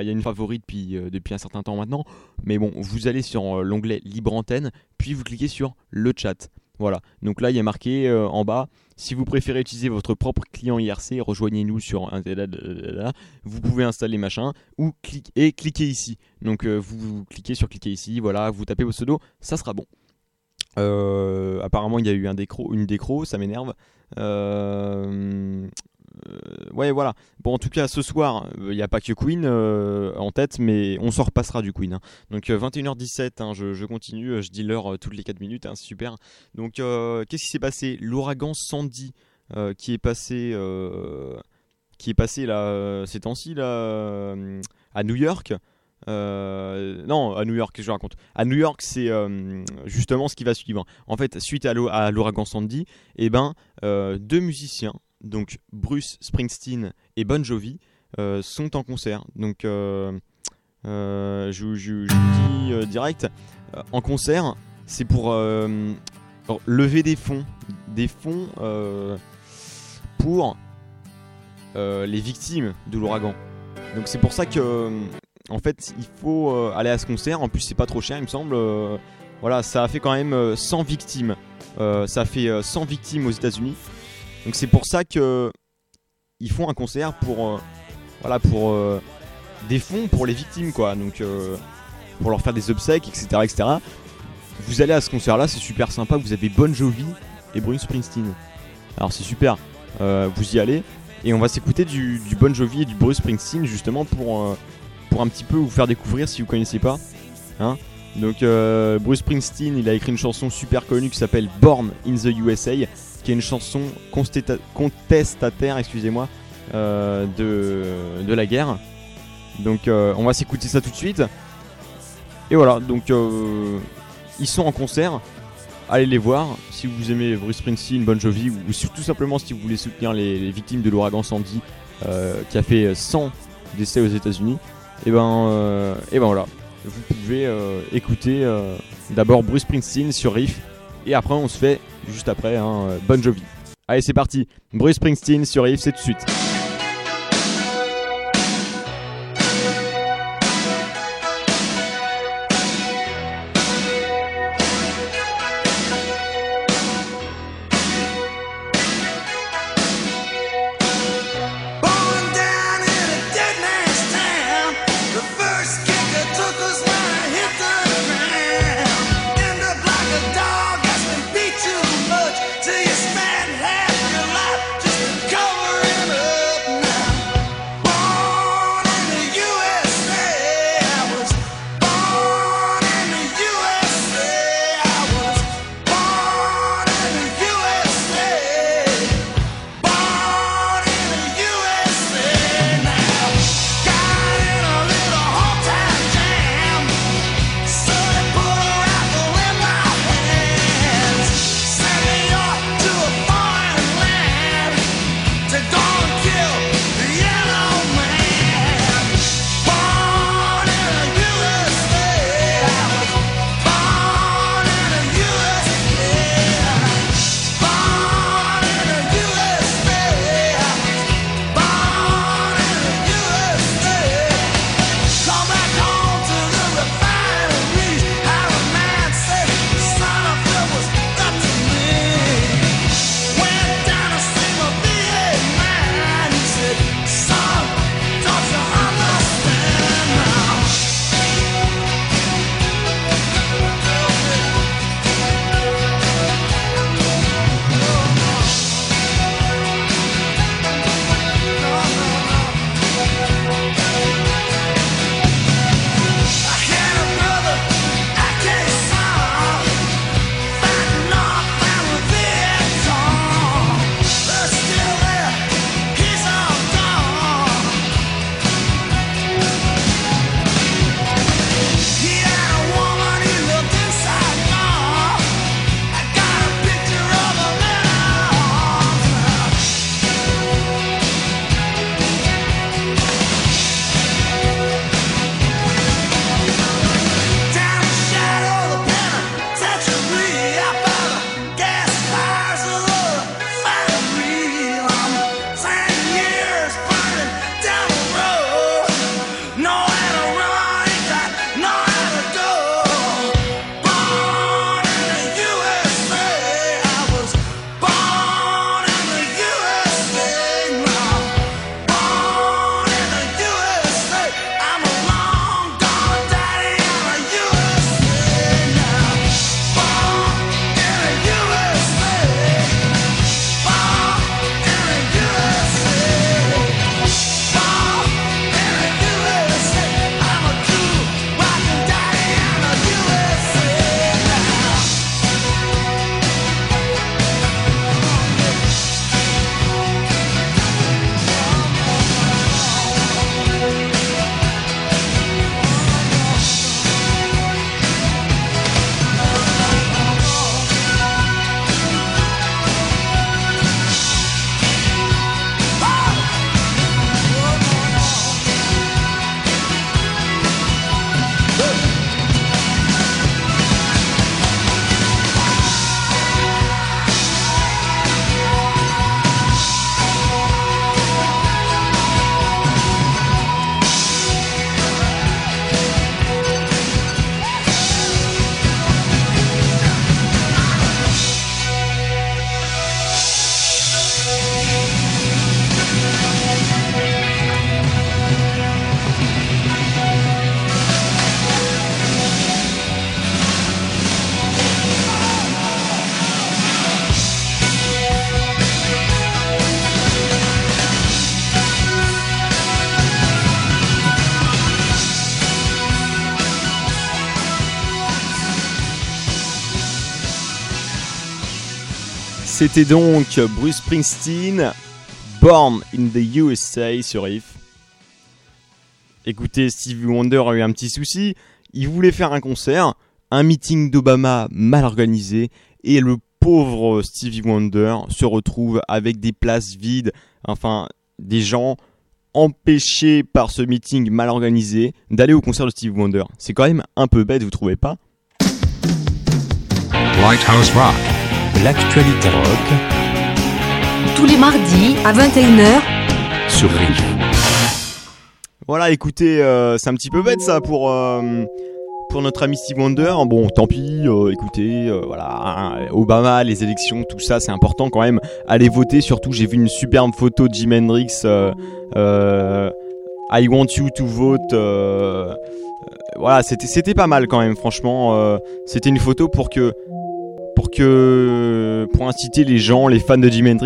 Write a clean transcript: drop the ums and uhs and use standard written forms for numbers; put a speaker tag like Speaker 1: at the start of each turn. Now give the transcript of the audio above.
Speaker 1: il y a une favorite depuis un certain temps maintenant. Mais bon, vous allez sur l'onglet Libre Antenne, puis vous cliquez sur le chat. Voilà, donc là il y a marqué en bas, si vous préférez utiliser votre propre client IRC, rejoignez-nous sur un vous pouvez installer machin ou cliquez ici. Donc vous cliquez sur cliquer ici, voilà, vous tapez vos pseudos, ça sera bon. Apparemment il y a eu une décro, ça m'énerve. Ouais, voilà. Bon, en tout cas, ce soir, il n'y a pas que Queen en tête, mais on s'en repassera du Queen. Hein. Donc, 21h17, hein, je continue, je dis l'heure toutes les 4 minutes, hein, c'est super. Donc, qu'est-ce qui s'est passé? L'ouragan Sandy qui est passé là, ces temps-ci, là, à New York. Non, à New York, que je raconte. À New York, c'est justement ce qui va suivre. En fait, suite à l'ouragan Sandy, deux musiciens, donc Bruce Springsteen et Bon Jovi, sont en concert. Donc, je vous dis direct, en concert, c'est pour lever des fonds pour les victimes de l'ouragan. Donc, c'est pour ça que en fait, il faut aller à ce concert. En plus, c'est pas trop cher, il me semble. Voilà, ça a fait quand même 100 victimes. Ça a fait 100 victimes aux États-Unis. Donc, c'est pour ça que ils font un concert pour des fonds pour les victimes, quoi. Donc, pour leur faire des obsèques, etc., etc. Vous allez à ce concert-là, c'est super sympa. Vous avez Bon Jovi et Bruce Springsteen. Alors, c'est super. Vous y allez et on va s'écouter du Bon Jovi et du Bruce Springsteen justement pour un petit peu vous faire découvrir si vous connaissez pas, hein. Donc Bruce Springsteen, il a écrit une chanson super connue qui s'appelle Born in the USA, qui est une chanson contestataire, excusez-moi, de la guerre. Donc on va s'écouter ça tout de suite. Et voilà, donc ils sont en concert. Allez les voir si vous aimez Bruce Springsteen, Bon Jovi, ou tout simplement si vous voulez soutenir les victimes de l'ouragan Sandy qui a fait 100 décès aux États-Unis. Et ben voilà, vous pouvez écouter d'abord Bruce Springsteen sur Riff, et après on se fait juste après Bon Jovi. Allez, c'est parti, Bruce Springsteen sur Riff, c'est tout de suite.
Speaker 2: Till you spend half your life just covering up.
Speaker 1: C'était donc Bruce Springsteen, Born in the USA sur If. Écoutez, Stevie Wonder a eu un petit souci. Il voulait faire un concert, un meeting d'Obama mal organisé, et le pauvre Stevie Wonder se retrouve avec des places vides, enfin des gens empêchés par ce meeting mal organisé d'aller au concert de Stevie Wonder. C'est quand même un peu bête, vous trouvez pas ?
Speaker 2: Lighthouse Rock.
Speaker 3: L'actualité rock. Tous les mardis à 21h
Speaker 2: Sur Riff.
Speaker 1: Voilà, écoutez, c'est un petit peu bête ça pour notre ami Steve Wonder. Bon, tant pis, écoutez, voilà, Obama, les élections, tout ça, c'est important quand même. Allez voter, surtout, j'ai vu une superbe photo de Jimi Hendrix, I want you to vote. Voilà, c'était pas mal quand même, franchement. C'était une photo pour inciter les gens, les fans de Jimi Hendrix,